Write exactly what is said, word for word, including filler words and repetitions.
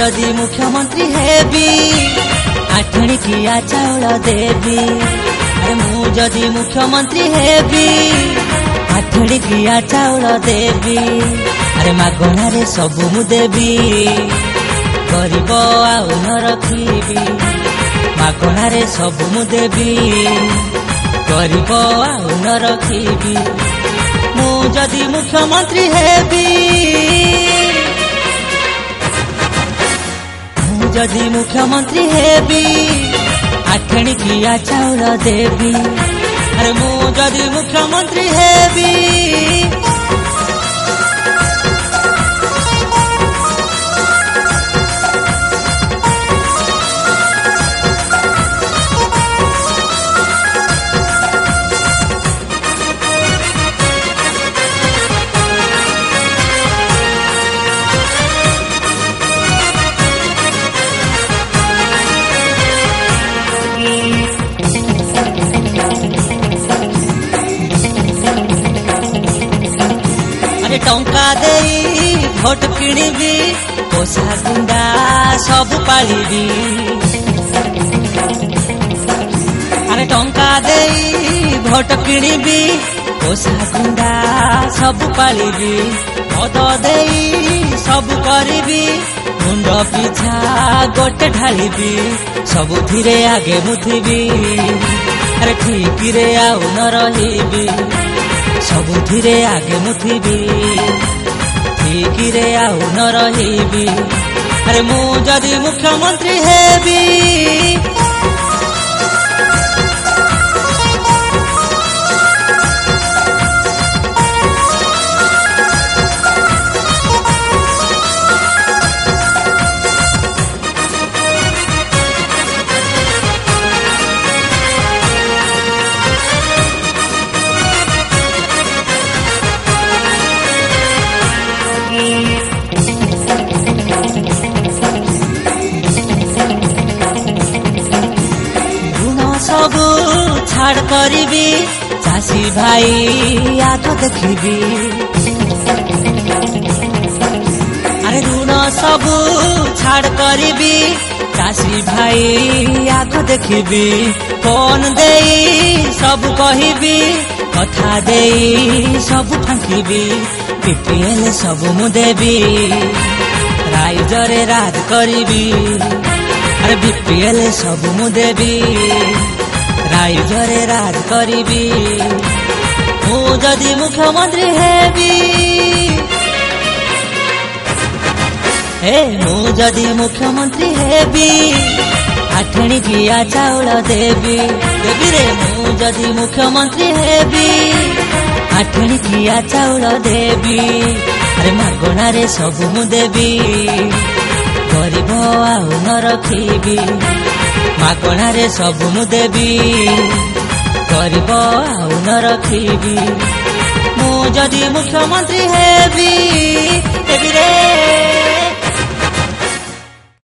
जदि मुख्यमंत्री हेबी आठणी किया चाउल देवी। अरे मु जदि मुख्यमंत्री हेबी आठणी किया चाउल देवी। अरे मागणारे सबु मु देवी गरीब आउ न रखिबी। मागणारे सबु मु देवी गरीब आउ न रखिबी। मु जदि मुख्यमंत्री हेबी मु जदि मुख्यमंत्री हेबी आठणी किया चाउल देवी। अरे मु जदि मुख्यमंत्री हेबी टंका देई भोट किणीबी पोषा गुंडा सब पालिबी। अरे टंका देई भोट किणीबी पोषा गुंडा सब पालिबी। मद देई सब करिबी मुंड पिछा गोटे ढालिबी। सबुथिरे आगे मुथिबी अरे ठीक रे आउ न रहिबी। सबुथिरे आगे मुथिबी ठीक रे आउ न रहिबी। अरे मु जदि मुख्यमंत्री हेबी सबु छाड़ करिबी चाषी भाई आग देखिबी। अरे ऋण सबु छाड़ करिबी चाषी भाई आग देखिबी। फोन देई सब कहिबी कथा देई सब फांकिबी। बीपीएल सबु मु देवी राइजरे राज करिबी। अरे बीपीएल सबु मु देवी राइजरे राज करिबी। मु जदि मुख्यमंत्री हेबी हे मु जदि मुख्यमंत्री हेबी आठणी किया चाउल देवी। देवी रे मु जदि मुख्यमंत्री हेबी आठणी किया चाउल देवी। अरे मागणारे सबु मु देवी गरीब आउ न रखिबी। मागणारे सबु मु देवी गरीब आउ न रखिबी। मु जदि मुख्यमंत्री हेबी देवी रे।